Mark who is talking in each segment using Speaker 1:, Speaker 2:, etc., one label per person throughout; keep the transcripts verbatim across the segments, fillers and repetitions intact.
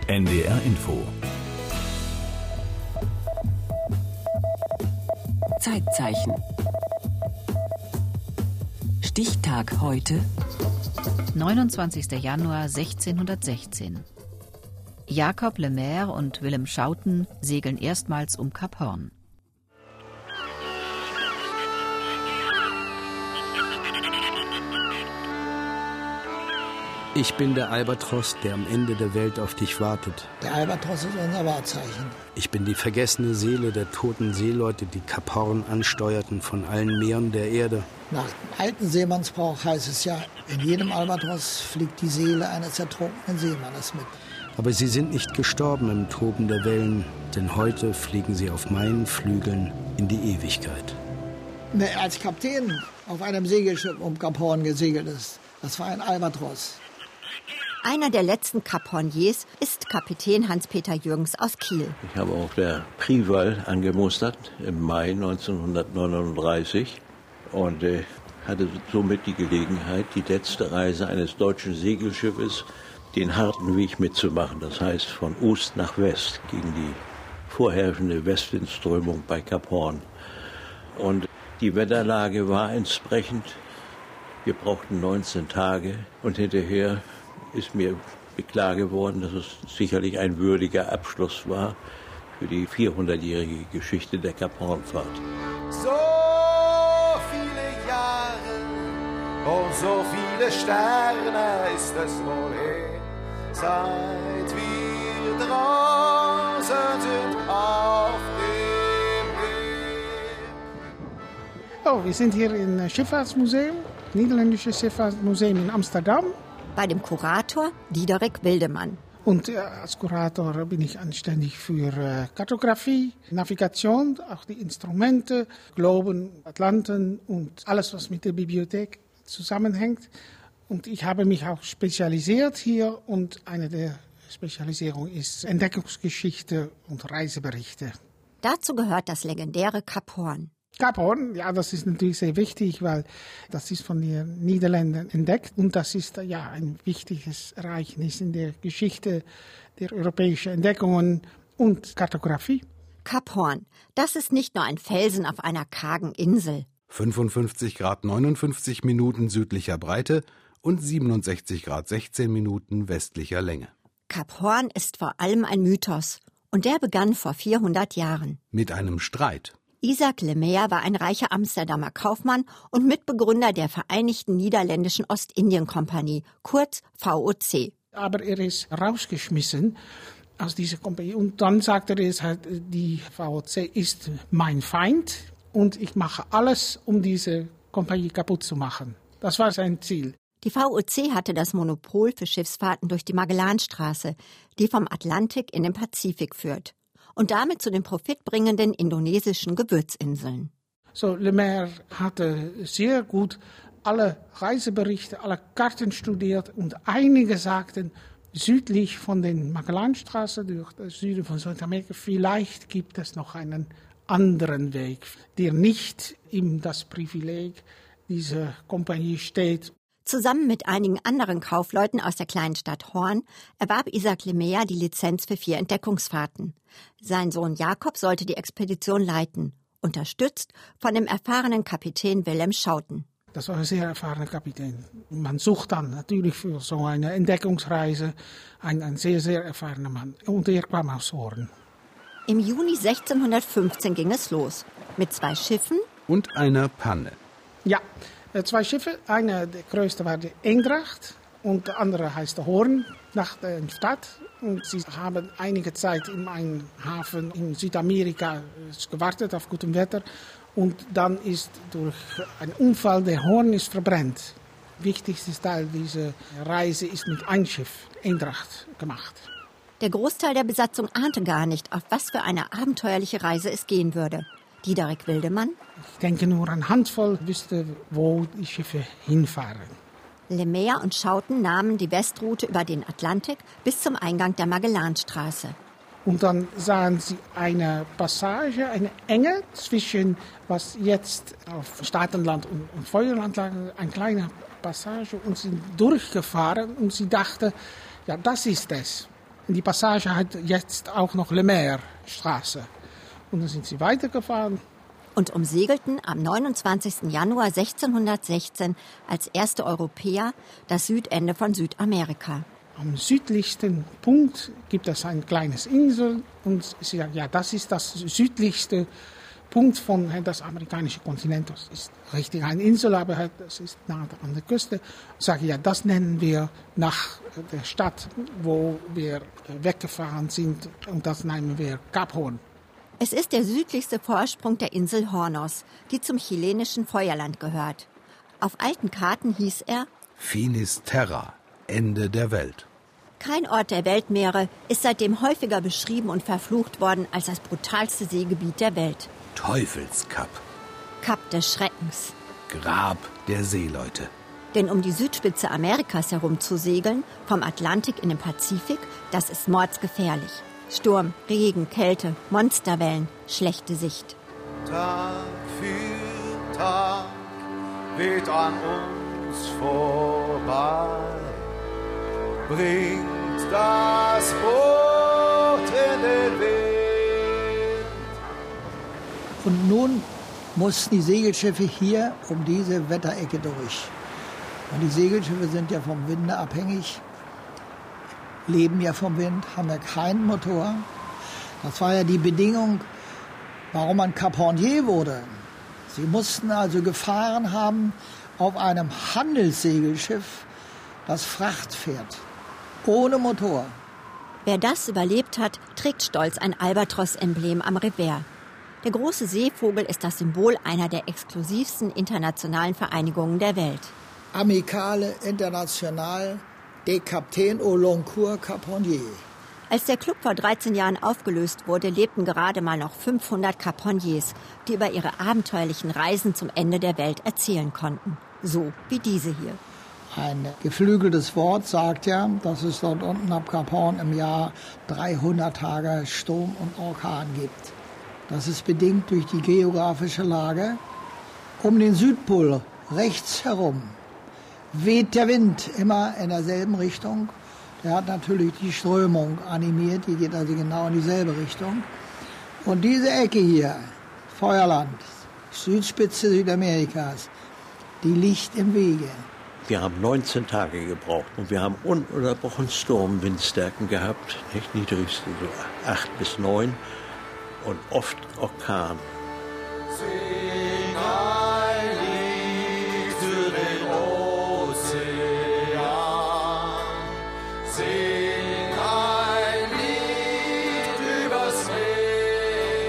Speaker 1: N D R Info.
Speaker 2: Zeitzeichen. Stichtag heute.
Speaker 3: neunundzwanzigster Januar sechzehnhundertsechzehn. Jakob Le Maire und Willem Schouten segeln erstmals um Kap Hoorn.
Speaker 4: Ich bin der Albatros, der am Ende der Welt auf dich wartet.
Speaker 5: Der Albatros ist unser Wahrzeichen.
Speaker 4: Ich bin die vergessene Seele der toten Seeleute, die Kap Hoorn ansteuerten von allen Meeren der Erde.
Speaker 5: Nach dem alten Seemannsbrauch heißt es ja, in jedem Albatros fliegt die Seele eines ertrunkenen Seemannes mit.
Speaker 4: Aber sie sind nicht gestorben im Toben der Wellen, denn heute fliegen sie auf meinen Flügeln in die Ewigkeit.
Speaker 5: Ne, als Kapitän auf einem Segelschiff um Kap Hoorn gesegelt ist, das war ein Albatros.
Speaker 6: Einer der letzten Kap-Hoorniers ist Kapitän Hans-Peter Jürgens aus Kiel.
Speaker 7: Ich habe auf der Prival angemustert im Mai neunzehnhundertneununddreißig und äh, hatte somit die Gelegenheit, die letzte Reise eines deutschen Segelschiffes, den harten Weg mitzumachen. Das heißt von Ost nach West gegen die vorherrschende Westwindströmung bei Kap Hoorn. Und die Wetterlage war entsprechend. Wir brauchten neunzehn Tage und hinterher ist mir klar geworden, dass es sicherlich ein würdiger Abschluss war für die vierhundertjährige Geschichte der Kap Hoorn-Fahrt.
Speaker 8: So viele Jahre und so viele Sterne ist es wohl her, seit wir draußen sind auf dem Meer.
Speaker 9: Oh, wir sind hier im Schifffahrtsmuseum, Niederländisches Schifffahrtsmuseum in Amsterdam.
Speaker 6: Bei dem Kurator Diederik Wildemann.
Speaker 9: Und äh, als Kurator bin ich anständig für äh, Kartografie, Navigation, auch die Instrumente, Globen, Atlanten und alles, was mit der Bibliothek zusammenhängt. Und ich habe mich auch spezialisiert hier und eine der Spezialisierungen ist Entdeckungsgeschichte und Reiseberichte.
Speaker 6: Dazu gehört das legendäre Kap Hoorn.
Speaker 9: Kap Hoorn, ja, das ist natürlich sehr wichtig, weil das ist von den Niederländern entdeckt und das ist ja ein wichtiges Ereignis in der Geschichte der europäischen Entdeckungen und Kartografie.
Speaker 6: Kap Hoorn, das ist nicht nur ein Felsen auf einer kargen Insel.
Speaker 1: fünfundfünfzig Grad neunundfünfzig Minuten südlicher Breite und siebenundsechzig Grad sechzehn Minuten westlicher Länge.
Speaker 6: Kap Hoorn ist vor allem ein Mythos und der begann vor vierhundert Jahren.
Speaker 1: Mit einem Streit.
Speaker 6: Isaac Le Maire war ein reicher Amsterdamer Kaufmann und Mitbegründer der Vereinigten Niederländischen Ostindien-Kompanie, kurz V O C.
Speaker 9: Aber er ist rausgeschmissen aus dieser Kompanie und dann sagte er, halt, die V O C ist mein Feind und ich mache alles, um diese Kompanie kaputt zu machen. Das war sein Ziel.
Speaker 6: Die V O C hatte das Monopol für Schiffsfahrten durch die Magellanstraße, die vom Atlantik in den Pazifik führt. Und damit zu den profitbringenden indonesischen Gewürzinseln.
Speaker 9: So, Le Maire hatte sehr gut alle Reiseberichte, alle Karten studiert und einige sagten, südlich von der Magellanstraße durch das Süden von Südamerika, vielleicht gibt es noch einen anderen Weg, der nicht in das Privileg dieser Kompanie steht.
Speaker 6: Zusammen mit einigen anderen Kaufleuten aus der kleinen Stadt Hoorn erwarb Isaac Le Maire die Lizenz für vier Entdeckungsfahrten. Sein Sohn Jakob sollte die Expedition leiten, unterstützt von dem erfahrenen Kapitän Willem Schouten.
Speaker 9: Das war ein sehr erfahrener Kapitän. Man sucht dann natürlich für so eine Entdeckungsreise einen, einen sehr, sehr erfahrenen Mann. Und er kam aus Hoorn.
Speaker 6: Im Juni sechzehnhundertfünfzehn ging es los. Mit zwei Schiffen
Speaker 1: und einer Panne.
Speaker 9: Ja. Zwei Schiffe, eine der größte war die Eendracht und der andere heißt der Hoorn, nach der Stadt. Und sie haben einige Zeit in einem Hafen in Südamerika gewartet auf gutem Wetter. Und dann ist durch einen Unfall der Hoorn ist verbrannt. Wichtigster Teil dieser Reise ist mit einem Schiff, Eendracht, gemacht.
Speaker 6: Der Großteil der Besatzung ahnte gar nicht, auf was für eine abenteuerliche Reise es gehen würde. Diederik Wildemann.
Speaker 9: Ich denke, nur eine Handvoll wusste, wo die Schiffe hinfahren.
Speaker 6: Le Maire und Schouten nahmen die Westroute über den Atlantik bis zum Eingang der Magellanstraße.
Speaker 9: Und dann sahen sie eine Passage, eine Enge zwischen, was jetzt auf Staatenland und, und Feuerland lag, eine kleine Passage und sind durchgefahren und sie dachten, ja, das ist es. Und die Passage hat jetzt auch noch Le Maire Straße. Und dann sind sie weitergefahren.
Speaker 6: Und umsegelten am neunundzwanzigsten Januar sechzehnhundertsechzehn als erste Europäer das Südende von Südamerika.
Speaker 9: Am südlichsten Punkt gibt es ein kleines Insel und sie sagen, ja, das ist das südlichste Punkt von das amerikanischen Kontinent. Das ist richtig eine Insel, aber das ist nah an der Küste. Ich sage, ja, das nennen wir nach der Stadt, wo wir weggefahren sind, und das nennen wir Kap Horn.
Speaker 6: Es ist der südlichste Vorsprung der Insel Hornos, die zum chilenischen Feuerland gehört. Auf alten Karten hieß er
Speaker 1: Finisterra, Ende der Welt.
Speaker 6: Kein Ort der Weltmeere ist seitdem häufiger beschrieben und verflucht worden als das brutalste Seegebiet der Welt.
Speaker 1: Teufelskap,
Speaker 6: Kap des Schreckens.
Speaker 1: Grab der Seeleute.
Speaker 6: Denn um die Südspitze Amerikas herum zu segeln, vom Atlantik in den Pazifik, das ist mordsgefährlich. Sturm, Regen, Kälte, Monsterwellen, schlechte Sicht.
Speaker 8: Tag für Tag weht an uns vorbei, bringt das Boot in den Wind.
Speaker 5: Und nun mussten die Segelschiffe hier um diese Wetterecke durch. Und die Segelschiffe sind ja vom Winde abhängig, leben ja vom Wind, haben ja keinen Motor. Das war ja die Bedingung, warum man Caponier wurde. Sie mussten also gefahren haben auf einem Handelssegelschiff, das Fracht fährt, ohne Motor.
Speaker 6: Wer das überlebt hat, trägt stolz ein Albatros-Emblem am Revers. Der große Seevogel ist das Symbol einer der exklusivsten internationalen Vereinigungen der Welt.
Speaker 5: Amicale Internationale des Capitaines au long cours Caponier.
Speaker 6: Als der Club vor dreizehn Jahren aufgelöst wurde, lebten gerade mal noch fünfhundert Caponiers, die über ihre abenteuerlichen Reisen zum Ende der Welt erzählen konnten. So wie diese hier.
Speaker 5: Ein geflügeltes Wort sagt ja, dass es dort unten ab Kap Horn im Jahr dreihundert Tage Sturm und Orkan gibt. Das ist bedingt durch die geografische Lage. Um den Südpol rechts herum weht der Wind immer in derselben Richtung. Der hat natürlich die Strömung animiert, die geht also genau in dieselbe Richtung. Und diese Ecke hier, Feuerland, Südspitze Südamerikas, die liegt im Wege.
Speaker 7: Wir haben neunzehn Tage gebraucht und wir haben ununterbrochen Sturmwindstärken gehabt, nicht niedrigste so acht bis neun und oft Orkan.
Speaker 8: Sing ein Lied für den Ozean, sing ein Lied übers Meer.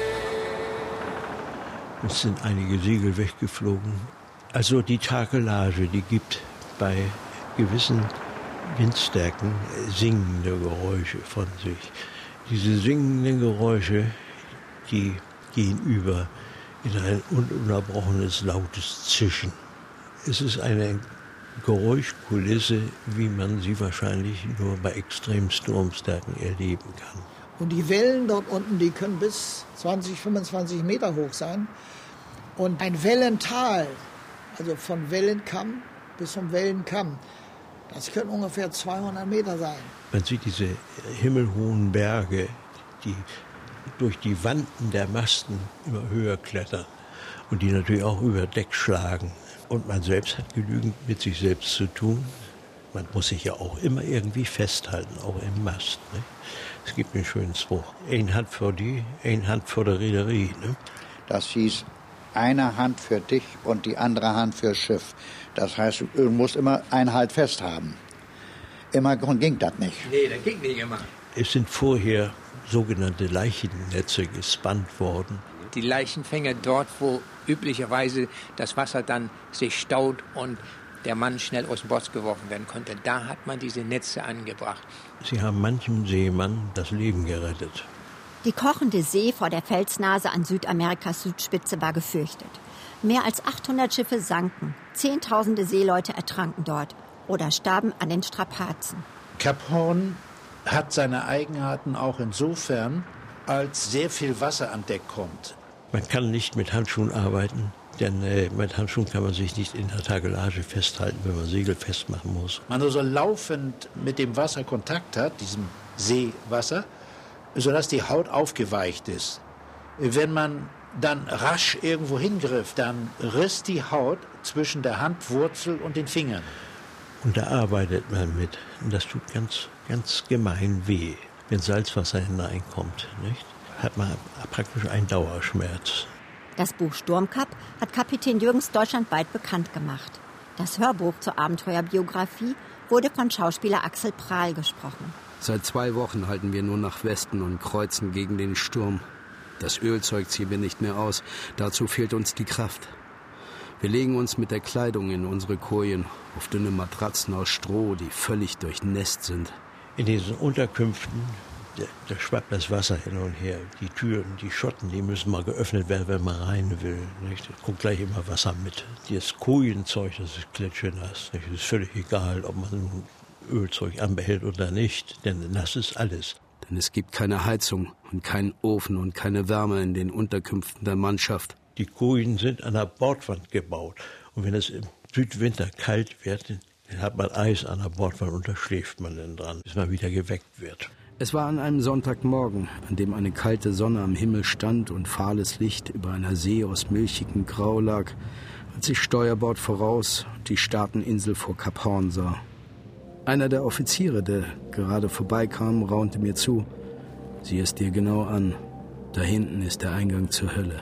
Speaker 7: Es sind einige Segel weggeflogen. Also die Takelage, die gibt bei gewissen Windstärken singende Geräusche von sich. Diese singenden Geräusche, die gehen über in ein ununterbrochenes, lautes Zischen. Es ist eine Geräuschkulisse, wie man sie wahrscheinlich nur bei Extremsturmstärken erleben kann.
Speaker 5: Und die Wellen dort unten, die können bis zwanzig, fünfundzwanzig Meter hoch sein. Und ein Wellental, also von Wellenkamm bis zum Wellenkamm, das können ungefähr zweihundert Meter sein.
Speaker 7: Man sieht diese himmelhohen Berge, die durch die Wanden der Masten immer höher klettern und die natürlich auch über Deck schlagen. Und man selbst hat genügend mit sich selbst zu tun. Man muss sich ja auch immer irgendwie festhalten, auch im Mast. Ne? Es gibt einen schönen Spruch, eine Hand für die, eine Hand für die Reederei. Ne?
Speaker 10: Das hieß, eine Hand für dich und die andere Hand fürs Schiff. Das heißt, du musst immer einen Halt fest haben. Immer ging das nicht.
Speaker 11: Nee, das ging nicht immer.
Speaker 7: Es sind vorher sogenannte Leichennetze gespannt worden.
Speaker 11: Die Leichenfänge dort, wo üblicherweise das Wasser dann sich staut und der Mann schnell aus dem Bord geworfen werden konnte, da hat man diese Netze angebracht.
Speaker 7: Sie haben manchem Seemann das Leben gerettet.
Speaker 6: Die kochende See vor der Felsnase an Südamerikas Südspitze war gefürchtet. Mehr als achthundert Schiffe sanken, Zehntausende Seeleute ertranken dort oder starben an den Strapazen.
Speaker 12: Kap Horn hat seine Eigenarten auch insofern, als sehr viel Wasser an Deck kommt.
Speaker 7: Man kann nicht mit Handschuhen arbeiten, denn äh, mit Handschuhen kann man sich nicht in der Takelage festhalten, wenn man Segel festmachen muss.
Speaker 12: Man also laufend mit dem Wasser Kontakt hat, diesem Seewasser, sodass die Haut aufgeweicht ist. Wenn man dann rasch irgendwo hingriff, dann riss die Haut zwischen der Handwurzel und den Fingern.
Speaker 7: Und da arbeitet man mit. Und das tut ganz, ganz gemein weh, wenn Salzwasser hineinkommt. Nicht? Hat man praktisch einen Dauerschmerz.
Speaker 6: Das Buch Sturmkapp hat Kapitän Jürgens deutschlandweit bekannt gemacht. Das Hörbuch zur Abenteuerbiografie wurde von Schauspieler Axel Prahl gesprochen.
Speaker 4: Seit zwei Wochen halten wir nur nach Westen und kreuzen gegen den Sturm. Das Ölzeug ziehen wir nicht mehr aus. Dazu fehlt uns die Kraft. Wir legen uns mit der Kleidung in unsere Kojen auf dünne Matratzen aus Stroh, die völlig durchnässt sind.
Speaker 7: In diesen Unterkünften, da, da schwappt das Wasser hin und her. Die Türen, die Schotten, die müssen mal geöffnet werden, wenn man rein will. Nicht? Da kommt gleich immer Wasser mit. Das Kojenzeug, das ist klitschenass. Es ist völlig egal, ob man Ölzeug anbehält oder nicht, denn das ist alles.
Speaker 4: Denn es gibt keine Heizung und keinen Ofen und keine Wärme in den Unterkünften der Mannschaft.
Speaker 7: Die Kojen sind an der Bordwand gebaut. Und wenn es im Südwinter kalt wird, dann hat man Eis an der Bordwand und da schläft man dann dran, bis man wieder geweckt wird.
Speaker 4: Es war an einem Sonntagmorgen, an dem eine kalte Sonne am Himmel stand und fahles Licht über einer See aus milchigem Grau lag, als ich Steuerbord voraus die Staateninsel vor Kap Hoorn sah. Einer der Offiziere, der gerade vorbeikam, raunte mir zu. Sieh es dir genau an. Da hinten ist der Eingang zur Hölle.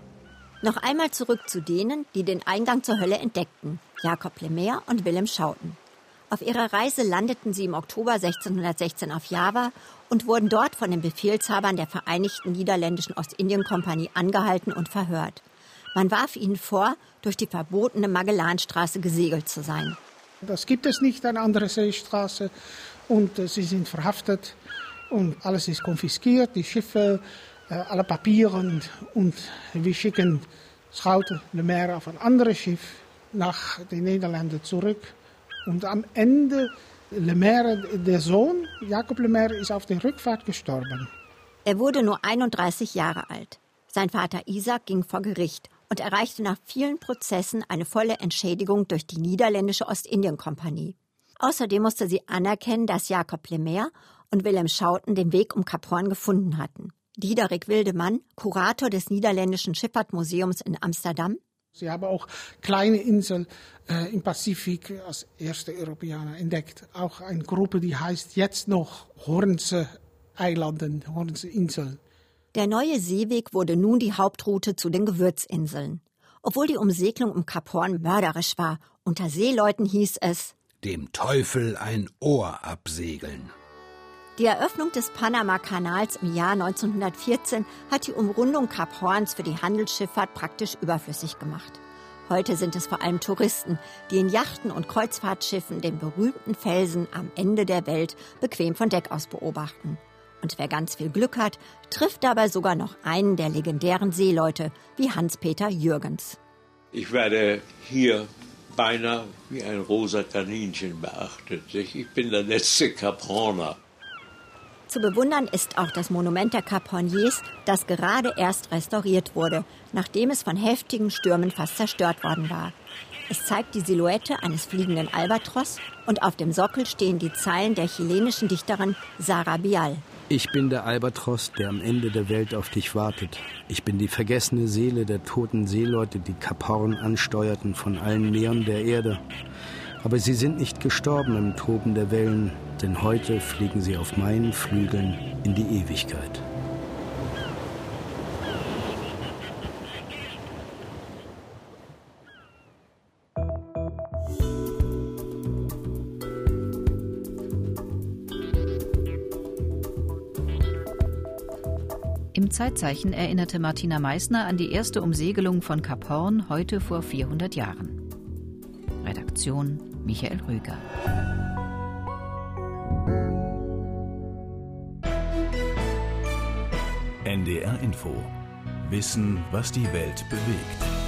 Speaker 6: Noch einmal zurück zu denen, die den Eingang zur Hölle entdeckten, Jakob Le Maire und Willem Schouten. Auf ihrer Reise landeten sie im Oktober sechzehnhundertsechzehn auf Java und wurden dort von den Befehlshabern der Vereinigten Niederländischen Ostindien-Kompanie angehalten und verhört. Man warf ihnen vor, durch die verbotene Magellanstraße gesegelt zu sein.
Speaker 9: Das gibt es nicht, eine andere Seestraße. Und äh, sie sind verhaftet und alles ist konfiskiert, die Schiffe, äh, alle Papiere. Und, und wir schicken Schouten Le Maire auf ein anderes Schiff nach den Niederlanden zurück. Und am Ende, Le Maire, der Sohn, Jakob Le Maire, ist auf der Rückfahrt gestorben.
Speaker 6: Er wurde nur einunddreißig Jahre alt. Sein Vater Isaac ging vor Gericht und erreichte nach vielen Prozessen eine volle Entschädigung durch die niederländische Ostindien-Kompanie. Außerdem musste sie anerkennen, dass Jakob Le Maire und Willem Schouten den Weg um Kap Hoorn gefunden hatten. Diederik Wildemann, Kurator des Niederländischen Schifffahrtsmuseums in Amsterdam.
Speaker 9: Sie haben auch kleine Inseln äh, im Pazifik als erste Europäer entdeckt. Auch eine Gruppe, die heißt jetzt noch Hoornse Eilanden, Hoornse Inseln.
Speaker 6: Der neue Seeweg wurde nun die Hauptroute zu den Gewürzinseln. Obwohl die Umsegelung um Kap Hoorn mörderisch war, unter Seeleuten hieß es:
Speaker 1: Dem Teufel ein Ohr absegeln.
Speaker 6: Die Eröffnung des Panama-Kanals im Jahr neunzehnhundertvierzehn hat die Umrundung Kap Hoorns für die Handelsschifffahrt praktisch überflüssig gemacht. Heute sind es vor allem Touristen, die in Yachten und Kreuzfahrtschiffen den berühmten Felsen am Ende der Welt bequem von Deck aus beobachten. Und wer ganz viel Glück hat, trifft dabei sogar noch einen der legendären Seeleute, wie Hans-Peter Jürgens.
Speaker 7: Ich werde hier beinahe wie ein rosa Kaninchen beachtet. Ich bin der letzte Kap Hoorner.
Speaker 6: Zu bewundern ist auch das Monument der Kap Hoorniers, das gerade erst restauriert wurde, nachdem es von heftigen Stürmen fast zerstört worden war. Es zeigt die Silhouette eines fliegenden Albatros und auf dem Sockel stehen die Zeilen der chilenischen Dichterin Sara Bial.
Speaker 4: Ich bin der Albatros, der am Ende der Welt auf dich wartet. Ich bin die vergessene Seele der toten Seeleute, die Kap Hoorn ansteuerten von allen Meeren der Erde. Aber sie sind nicht gestorben im Toben der Wellen, denn heute fliegen sie auf meinen Flügeln in die Ewigkeit.
Speaker 3: Im Zeitzeichen erinnerte Martina Meissner an die erste Umsegelung von Kap Hoorn heute vor vierhundert Jahren. Redaktion Michael Rüger.
Speaker 13: N D R Info. Wissen, was die Welt bewegt.